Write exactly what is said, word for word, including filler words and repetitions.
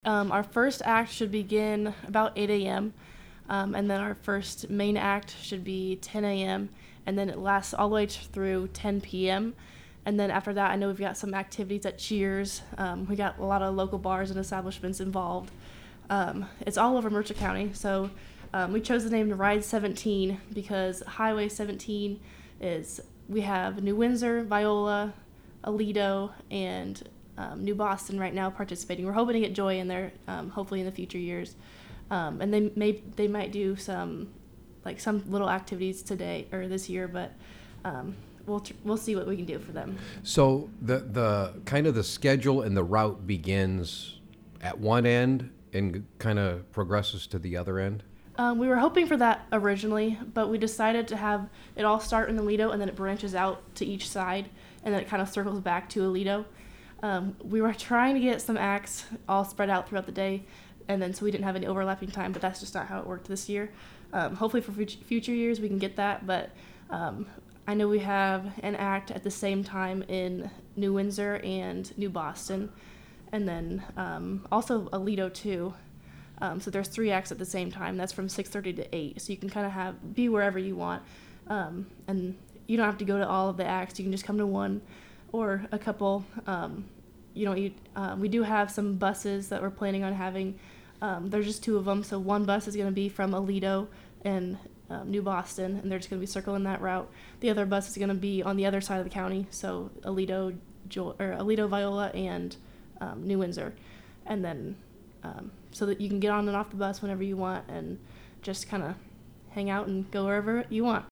Um, our first act should begin about eight a.m. Um, and then our first main act should be ten a.m. and then it lasts all the way through ten p.m. And then after that, I know we've got some activities at Cheers. Um, we got a lot of local bars and establishments involved. Um, it's all over Mercer County, so um, we chose the name Ride seventeen because Highway seventeen is, we have New Windsor, Viola, Aledo, and um, New Boston right now participating. We're hoping to get Joy in there, um, hopefully in the future years. Um, and they may they might do some like some little activities today or this year, but um, we'll tr- we'll see what we can do for them. So the the kind of the schedule and the route begins at one end and kind of progresses to the other end? Um, we were hoping for that originally, but we decided to have it all start in Aledo and then it branches out to each side and then it kind of circles back to Aledo. Um, we were trying to get some acts all spread out throughout the day, and then so we didn't have any overlapping time, but that's just not how it worked this year. Um, hopefully for future, future years we can get that, but um, I know we have an act at the same time in New Windsor and New Boston, and then um, also Aledo too. Um, so there's three acts at the same time. That's from six thirty to eight, so you can kind of have be wherever you want, um, and you don't have to go to all of the acts. You can just come to one or a couple. Um, you know, you, uh, we do have some buses that we're planning on having. Um, there's just two of them, so one bus is going to be from Aledo and um, New Boston, and they're just going to be circling that route. The other bus is going to be on the other side of the county, so Aledo, jo- or Aledo, Viola, and um, New Windsor, and then um, so that you can get on and off the bus whenever you want and just kind of hang out and go wherever you want.